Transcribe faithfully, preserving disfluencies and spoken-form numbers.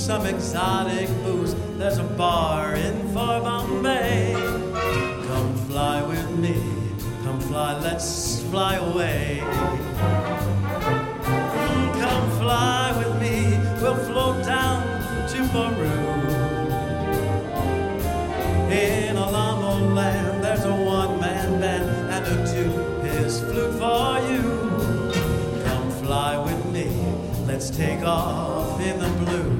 some exotic booze. There's a bar in far Bombay. Come fly with me, come fly, let's fly away. Come fly with me, we'll float down to Peru. In Alamo land, there's a one-man band and a two-piece flute for you. Come fly with me, let's take off in the blue.